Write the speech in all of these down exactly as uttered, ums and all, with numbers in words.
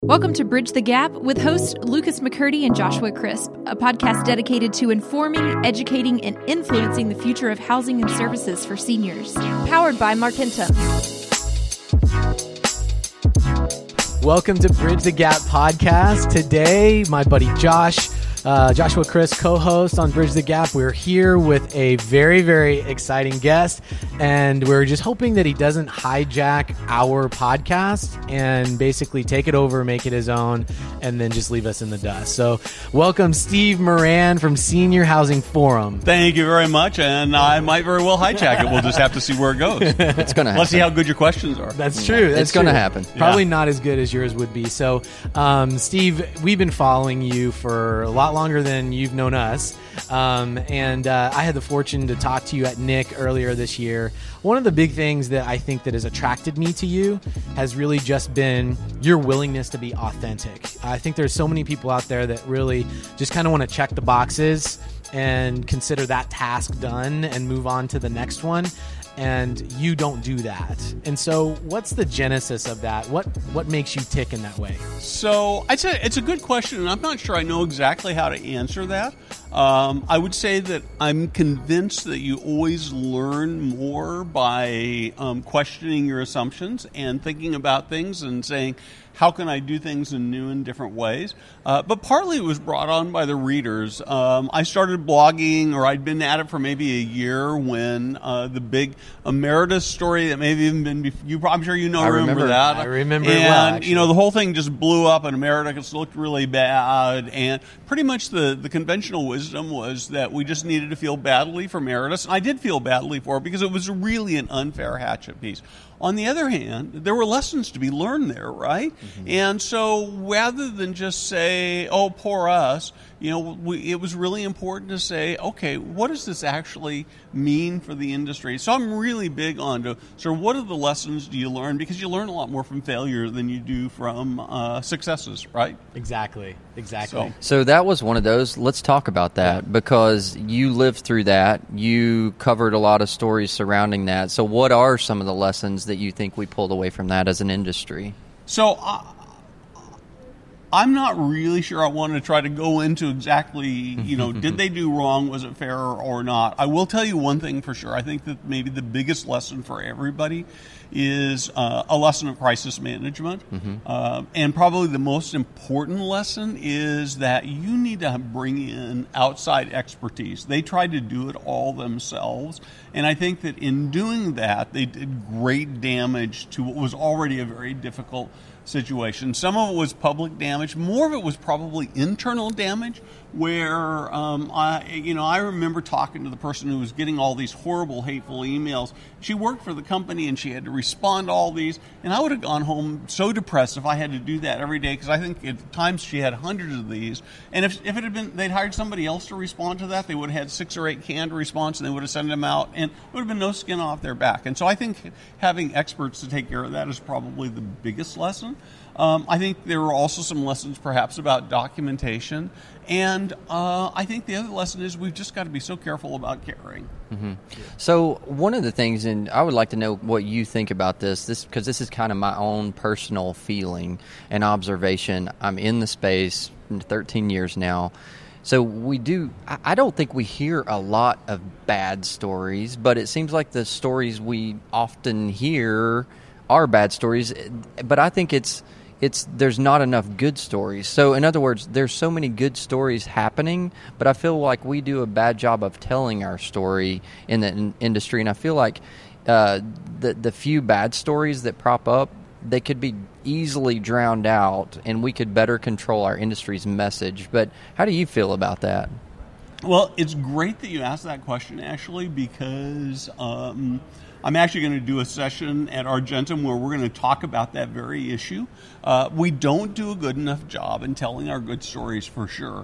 Welcome to Bridge the Gap with hosts Lucas McCurdy and Joshua Crisp, a podcast dedicated to informing, educating, and influencing the future of housing and services for seniors. Powered by Markentum. Welcome to Bridge the Gap podcast. Today, my buddy Josh, uh, Joshua Crisp, co-host on Bridge the Gap. We're here with a very, very exciting guest, and we're just hoping that he doesn't hijack our podcast and basically take it over, make it his own, and then just leave us in the dust. So welcome Steve Moran from Senior Housing Forum. Thank you very much, and I might very well hijack it. We'll just have to see where it goes. It's going to happen. Let's see how good your questions are. That's true. That's it's going to happen. Probably Yeah. not as good as yours would be. So, um, Steve, we've been following you for a lot longer than you've known us. Um, and uh, I had the fortune to talk to you at N I C earlier this year. One of the big things that I think that has attracted me to you has really just been your willingness to be authentic. I think there's so many people out there that really just kind of want to check the boxes and consider that task done and move on to the next one. And you don't do that. And so what's the genesis of that? What what makes you tick in that way? So I'd say it's a good question, and I'm not sure I know exactly how to answer that. Um, I would say that I'm convinced that you always learn more by um, questioning your assumptions and thinking about things and saying, how can I do things in new and different ways? Uh, but partly it was brought on by the readers. Um, I started blogging, or I'd been at it for maybe a year when uh, the big Emeritus story that maybe even been, bef- you, I'm sure you know, I remember, remember that. I remember and, it well, actually. you know, the whole thing just blew up, and Emeritus looked really bad. And pretty much the, the conventional wisdom was that we just needed to feel badly for Emeritus. And I did feel badly for it because it was really an unfair hatchet piece. On the other hand, there were lessons to be learned there, right? Mm-hmm. And so rather than just say, oh, poor us, you know, we, it was really important to say, okay, what does this actually mean for the industry? So I'm really big on to sort of what are the lessons do you learn? Because you learn a lot more from failure than you do from uh, successes, right? Exactly. Exactly. So, So that was one of those. Let's talk about that because you lived through that. You covered a lot of stories surrounding that. So what are some of the lessons that you think we pulled away from that as an industry? So uh, I'm not really sure I want to try to go into exactly, you know, did they do wrong? Was it fair or not? I will tell you one thing for sure. I think that maybe the biggest lesson for everybody is uh, a lesson of crisis management. Mm-hmm. Uh, and probably the most important lesson is that you need to bring in outside expertise. They tried to do it all themselves. And I think that in doing that, they did great damage to what was already a very difficult situation. Some of it was public damage. More of it was probably internal damage, where um, I, you know, I remember talking to the person who was getting all these horrible, hateful emails. She worked for the company, and she had to respond to all these. And I would have gone home so depressed if I had to do that every day, because I think at times she had hundreds of these. And if if it had been, they'd hired somebody else to respond to that, they would have had six or eight canned response, and they would have sent them out, and there would have been no skin off their back. And so I think having experts to take care of that is probably the biggest lesson. Um, I think there were also some lessons perhaps about documentation. And uh, I think the other lesson is we've just got to be so careful about caring. Mm-hmm. So one of the things, and I would like to know what you think about this, this because this is kind of my own personal feeling and observation. I'm in the space thirteen years now. So we do, I don't think we hear a lot of bad stories, but it seems like the stories we often hear are bad stories. But I think it's, It's there's not enough good stories. So in other words, there's so many good stories happening, but I feel like we do a bad job of telling our story in the in- industry. And I feel like uh, the the few bad stories that prop up, they could be easily drowned out, and we could better control our industry's message. But how do you feel about that? Well, it's great that you asked that question, actually, because um, I'm actually going to do a session at Argentum where we're going to talk about that very issue. Uh, we don't do a good enough job in telling our good stories, for sure.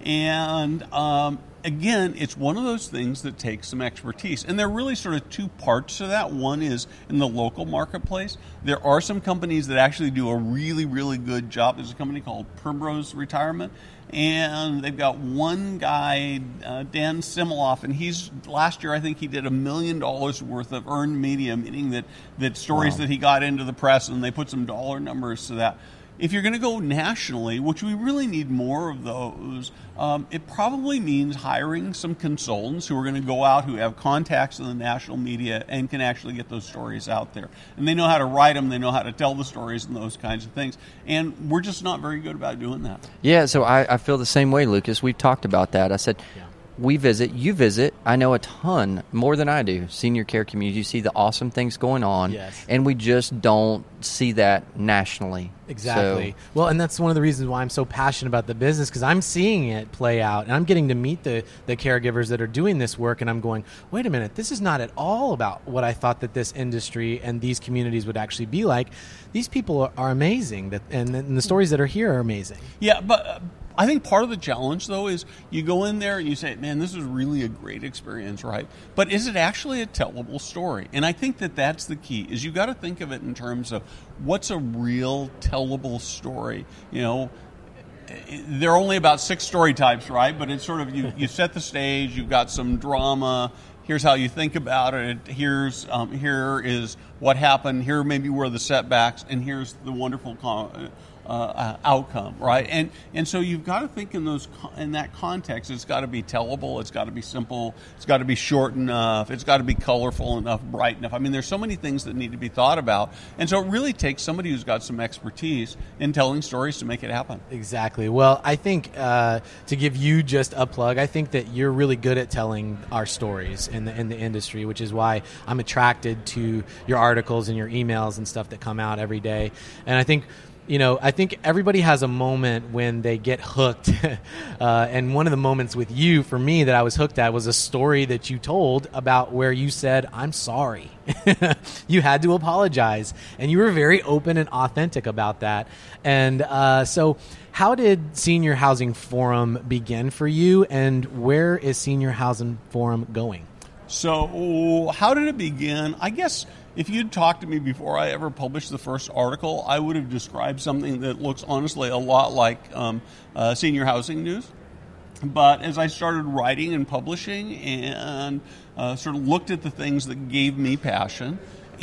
And um, again, it's one of those things that takes some expertise. And there are really sort of two parts to that. One is in the local marketplace. There are some companies that actually do a really, really good job. There's a company called Primrose Retirement. And they've got one guy, uh, Dan Similoff, and he's last year I think he did a million dollars worth of earned media, meaning that, that stories Wow. that he got into the press, and they put some dollar numbers to that. if you're going to go nationally, which we really need more of those, um, it probably means hiring some consultants who are going to go out, who have contacts in the national media and can actually get those stories out there. And they know how to write them, they know how to tell the stories and those kinds of things. And we're just not very good about doing that. Yeah, so I, I feel the same way, Lucas. We've talked about that. I said, yeah. We visit, you visit, I know a ton, more than I do, senior care community. You see the awesome things going on, yes. and we just don't see that nationally. Exactly. So, well, and that's one of the reasons why I'm so passionate about the business, because I'm seeing it play out, and I'm getting to meet the, the caregivers that are doing this work, and I'm going, wait a minute, this is not at all about what I thought that this industry and these communities would actually be like. These people are, are amazing, that, and, and the stories that are here are amazing. Yeah, but... Uh, I think part of the challenge, though, is you go in there and you say, man, this is really a great experience, right? But is it actually a tellable story? And I think that that's the key, is you've got to think of it in terms of what's a real tellable story. You know, there are only about six story types, right? But it's sort of, you, you set the stage, you've got some drama, here's how you think about it, here's um, here is what happened, here maybe were the setbacks, and here's the wonderful con- Uh, uh, outcome, right? And and so you've got to think in those in that context. It's got to be tellable. It's got to be simple. It's got to be short enough. It's got to be colorful enough, bright enough. I mean, there's so many things that need to be thought about. And so it really takes somebody who's got some expertise in telling stories to make it happen. Exactly. Well, I think uh, to give you just a plug, I think that you're really good at telling our stories in the in the industry, which is why I'm attracted to your articles and your emails and stuff that come out every day. And I think. You know, I think everybody has a moment when they get hooked. uh, and one of the moments with you, for me, that I was hooked at was a story that you told about where you said, I'm sorry. You had to apologize. And you were very open and authentic about that. And uh, so how did Senior Housing Forum begin for you? And where is Senior Housing Forum going? So how did it begin? I guess... If you'd talked to me before I ever published the first article, I would have described something that looks honestly a lot like um, uh, Senior Housing News. But as I started writing and publishing and uh, sort of looked at the things that gave me passion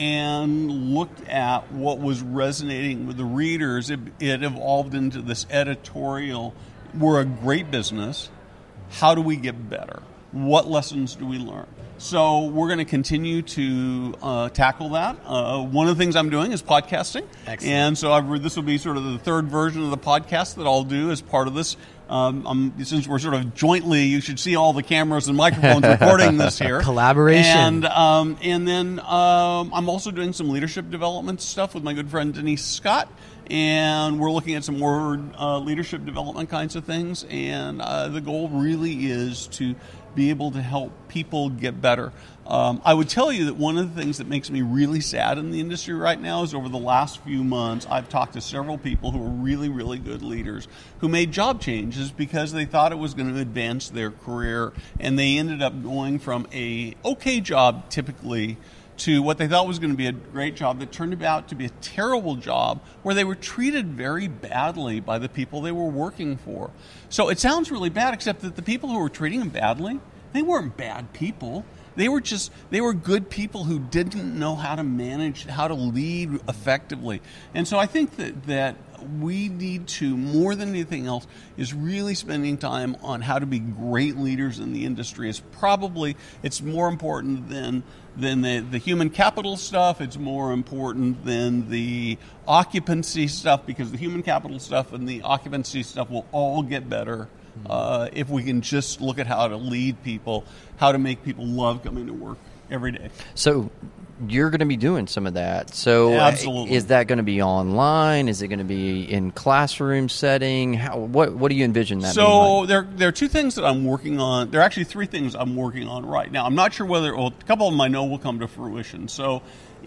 and looked at what was resonating with the readers, it, it evolved into this editorial. We're a great business. How do we get better? What lessons do we learn? So we're going to continue to uh, tackle that. Uh, one of the things I'm doing is podcasting. Excellent. And so I've, this will be sort of the third version of the podcast that I'll do as part of this. Um, I'm, since we're sort of jointly, you should see all the cameras and microphones recording this here. Collaboration. And, um, and then um, I'm also doing some leadership development stuff with my good friend Denise Scott. And we're looking at some more uh, leadership development kinds of things. And uh, the goal really is to be able to help people get better. Um, I would tell you that one of the things that makes me really sad in the industry right now is over the last few months, I've talked to several people who are really, really good leaders who made job changes because they thought it was going to advance their career, and they ended up going from a okay job typically to what they thought was going to be a great job that turned out to be a terrible job where they were treated very badly by the people they were working for. So it sounds really bad, except that the people who were treating them badly, they weren't bad people. They were just, they were good people who didn't know how to manage, how to lead effectively. And so I think that, that we need to, more than anything else, is really spending time on how to be great leaders in the industry. It's probably, it's more important than than the, the human capital stuff. It's more important than the occupancy stuff, because the human capital stuff and the occupancy stuff will all get better uh, if we can just look at how to lead people, how to make people love coming to work every day. So you're going to be doing some of that. So Absolutely. Is that going to be online? Is it going to be in classroom setting? How, what what do you envision that so being like? there, there are two things that I'm working on. There are actually three things I'm working on right now. I'm not sure whether, well, a couple of them I know will come to fruition. So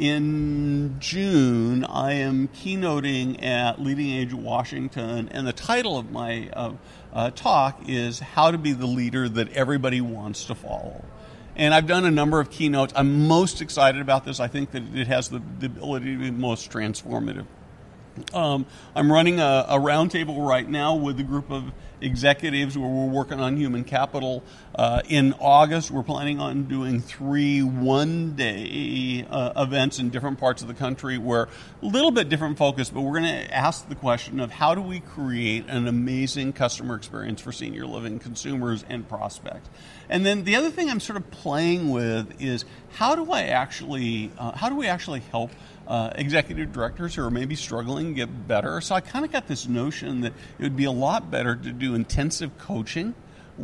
in June, I am keynoting at Leading Age Washington, and the title of my uh, uh, talk is How to Be the Leader That Everybody Wants to Follow. And I've done a number of keynotes. I'm most excited about this. I think that it has the, the ability to be most transformative. Um, I'm running a, a roundtable right now with a group of executives where we're working on human capital. Uh, in August, we're planning on doing three one-day uh, events in different parts of the country where a little bit different focus, but we're going to ask the question of how do we create an amazing customer experience for senior living consumers and prospects. And then the other thing I'm sort of playing with is how do I actually, uh, how do we actually help Uh, executive directors who are maybe struggling get better. So I kind of got this notion that it would be a lot better to do intensive coaching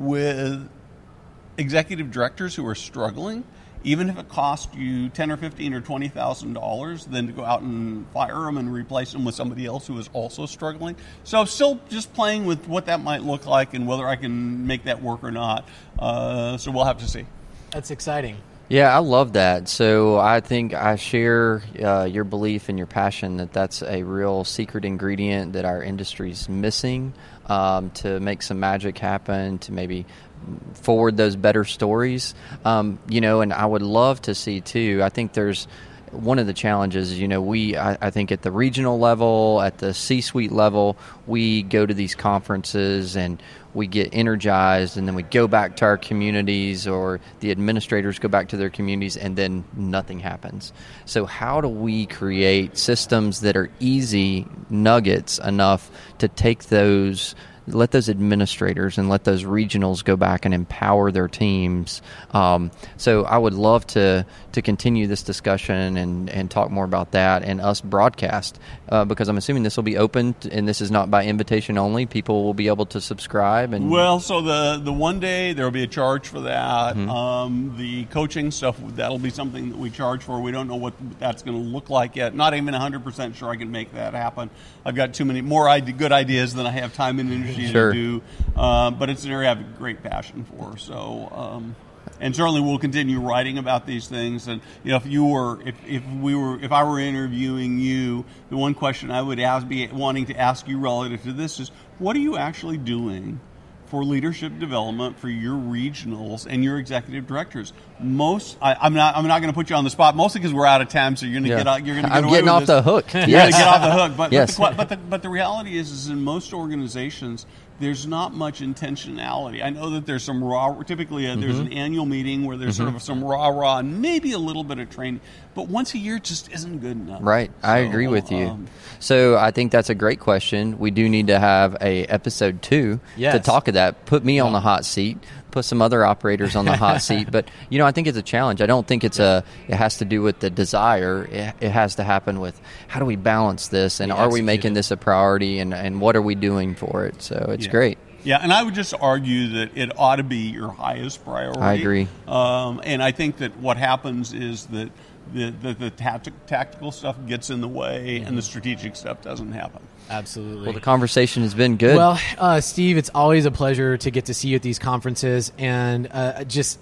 with executive directors who are struggling, even if it costs you ten or fifteen or twenty thousand dollars, than to go out and fire them and replace them with somebody else who is also struggling. So still just playing with what that might look like and whether I can make that work or not. Uh, so we'll have to see. That's exciting. Yeah, I love that. So I think I share uh, your belief and your passion that that's a real secret ingredient that our industry's missing um, to make some magic happen, to maybe forward those better stories. Um, you know, and I would love to see, too, I think there's one of the challenges, you know, we, I, I think at the regional level, at the C-suite level, we go to these conferences and we get energized, and then we go back to our communities, or the administrators go back to their communities, and then nothing happens. So how do we create systems that are easy nuggets enough to take those, let those administrators and let those regionals go back and empower their teams? Um, so I would love to to continue this discussion and, and talk more about that, and us broadcast, uh, because I'm assuming this will be open, to, and this is not by invitation only. People will be able to subscribe. And Well, so the, the one day, there will be a charge for that. Mm-hmm. Um, the coaching stuff, that'll be something that we charge for. We don't know what that's going to look like yet. Not even one hundred percent sure I can make that happen. I've got too many more ide- good ideas than I have time and energy Sure. to do. Uh, but it's an area I have a great passion for. So, um, and certainly we'll continue writing about these things. And you know, if you were, if, if we were, if I were interviewing you, the one question I would ask, be wanting to ask you relative to this is, what are you actually doing for leadership development for your regionals and your executive directors? Most, I, I'm not, I'm not going to put you on the spot, mostly because we're out of time, so you're going to Yeah. get out, you're going to get I'm away getting with off this. the hook. You're Yes. going to get off the hook. But, Yes. but, the, but, the, but the reality is, is in most organizations, there's not much intentionality. I know that there's some raw, typically uh, there's Mm-hmm. an annual meeting where there's sort of some rah-rah and maybe a little bit of training, but once a year just isn't good enough. Right. I So, agree with you. um, So I think that's a great question. We do need to have a episode two Yes. to talk of that. Put me on the hot seat. Put some other operators on the hot seat. But, you know, I think it's a challenge. I don't think it's a, it has to do with the desire. It, it has to happen with how do we balance this, and We are we execute making it. this a priority, and, and what are we doing for it? So it's Yeah. great. Yeah, and I would just argue that it ought to be your highest priority. I agree. Um, and I think that what happens is that the, the, the tactic, tactical stuff gets in the way and the strategic stuff doesn't happen. Absolutely. Well, the conversation has been good. Well, uh, Steve, it's always a pleasure to get to see you at these conferences, and uh, just,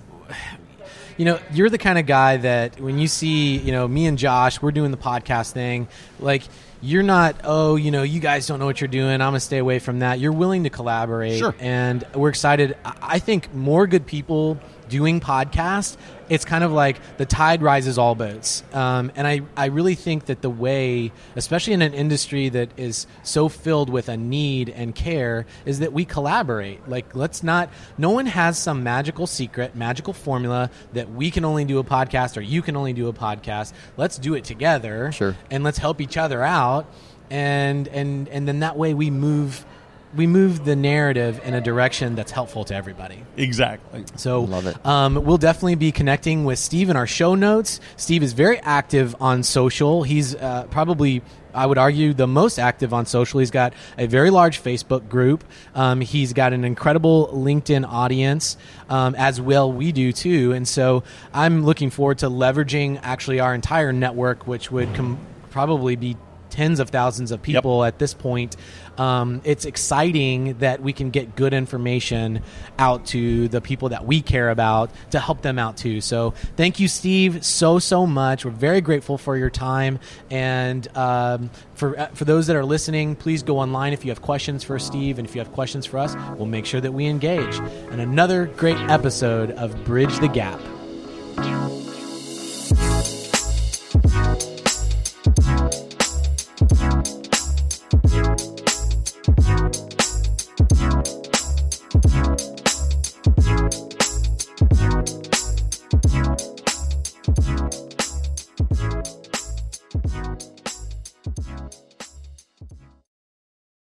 you know, you're the kind of guy that when you see, you know, me and Josh, we're doing the podcast thing, like, you're not, oh, you know, you guys don't know what you're doing, I'm going to stay away from that. You're willing to collaborate, Sure. and we're excited. I I think more good people doing podcasts, it's kind of like the tide rises all boats. Um, and I, I really think that the way, especially in an industry that is so filled with a need and care, is that we collaborate. Like, let's not, no one has some magical secret, magical formula that we can only do a podcast or you can only do a podcast. Let's do it together. Sure. And let's help each other out. And, and, and then that way we move we move the narrative in a direction that's helpful to everybody. Exactly. So Love it. Um, we'll definitely be connecting with Steve in our show notes. Steve is very active on social. He's uh, probably, I would argue, the most active on social. He's got a very large Facebook group. Um, he's got an incredible LinkedIn audience, um, as well we do too. And so I'm looking forward to leveraging actually our entire network, which would com- probably be tens of thousands of people yep. at this point. Um, it's exciting that we can get good information out to the people that we care about to help them out too. So thank you, Steve, so, so much. We're very grateful for your time. And um, for uh, for those that are listening, please go online if you have questions for Steve. And if you have questions for us, we'll make sure that we engage. And another great episode of Bridge the Gap.